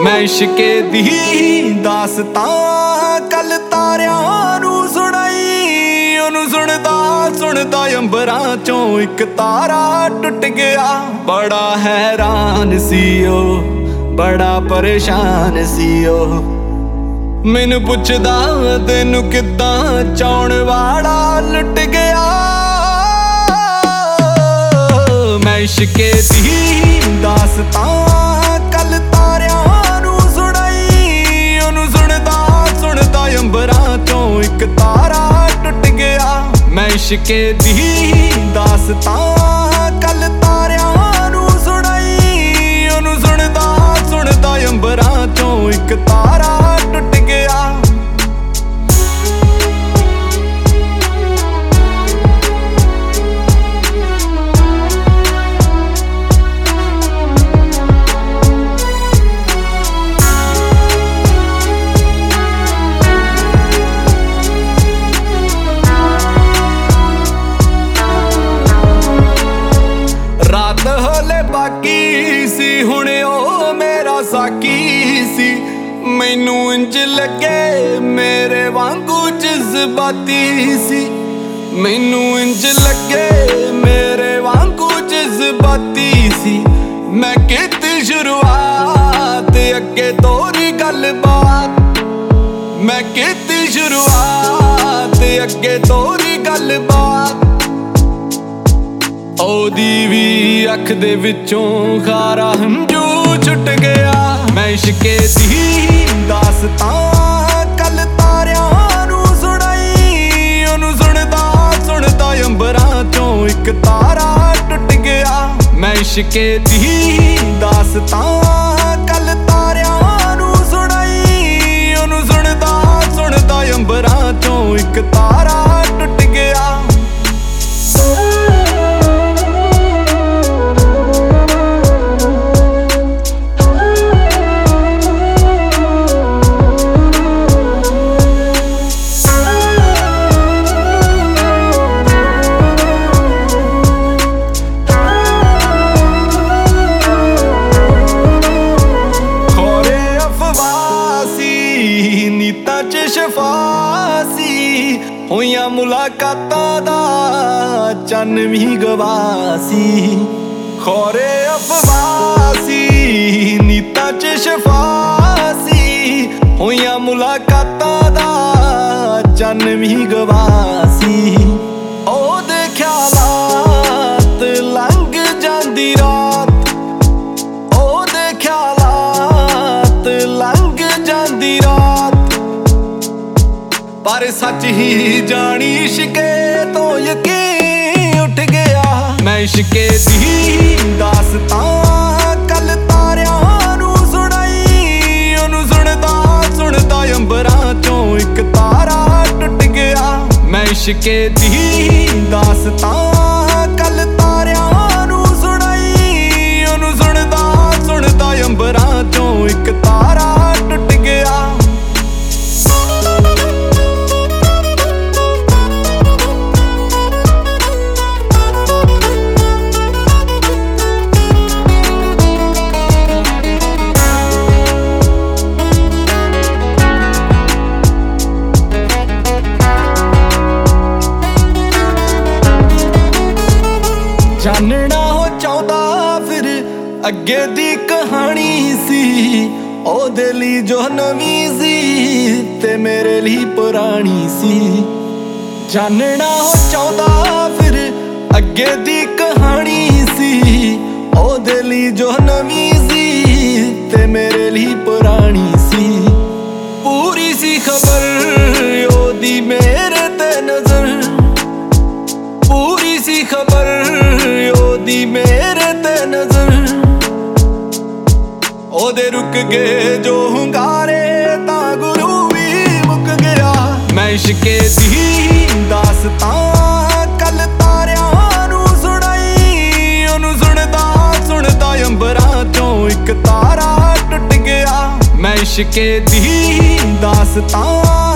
मैं इश्के दी दास्तां कल तारियां नू सुनाई। ओनू सुनदा सुनदा अंबरां चों इक तारा टुट गया। बड़ा हैरान सी ओ, बड़ा परेशान सी ओ। मैनू पुछदा तैनू किद्दां चाउण वाला लुट गया। मैं इश्के दी दास्तां कल तारियां नू सुनाई। ओनू सुनदा सुनदा अंबरां चों इक तारा टुट गया। मैं इश्के दी दास्तां कल तारियां नू सुनाई। ओनू सुनदा सुनदा अंबरां चों इक तारा टुट गया। रात होले बाकी सी हुणे ओ मेरा साकी सी। मैनू इंज लगे मेरे वांगू जज्बाती सी। मैनू इंज लगे मेरे वांगू जज्बाती सी। मैं कीती शुरुआत अगे तोरी गलबात। मैं कीती शुरुआत अगे तोरी गलबात। ओदी भी अख दे विचों खारा हंजू छुट गया। मैं इश्के दी दास्तां कल तारियां नू सुनाई। ओनू सुनदा सुनदा अंबरां चों इक तारा टुट गया। मैं इश्के दी दास्तां कल तारियां नू सुनाई। ओनू सुनदा सुनदा अंबरां चों इक तारा टुट गया। नीतां च शफासी होइयां मुलाकातां दा चन्न भी गवासी। खौरे अफवासी नीतां च शफासी होइयां मुलाकातां दा चन्न भी गवासी। ओदे ख्यालात लंघ जांदी रात। ओदे ख्यालात लंघ जांदी रात। पर सच ही जानी इश्के तो यकीन उठ गया। मैं इश्के दी दास्तां कल तारियां नू सुनाई। ओनू सुनदा सुनदा अंबरां चों इक तारा टुट गया। मैं इश्के दी दास्तां कल तारियां नू सुनाई। ओनू सुनदा सुनदा अंबरां चों इक तारा टुट गया। जानना हो चाहता फिर अगे दी कहानी सी। ओदे लई जो नवीं सी ते मेरे लिए पुरानी सी। जानना हो चाहता फिर अगे दी कहानी सी। ओदे लई जो नवीं सी ते मेरे लिए पुरानी सी। पूरी सी खबर ओदी मेरे ते नजर। पूरी सी खबर ओदी मेरे ते नजर। ओदे रुक गए जो हुंगारे तां गुरु भी मुक गया। मैं इश्के दी दास्तां कल तारियां नू सुनाई। ओनू सुनदा सुनदा अंबरां चों इक तारा टुट गया। मैं इश्के दी दास्तां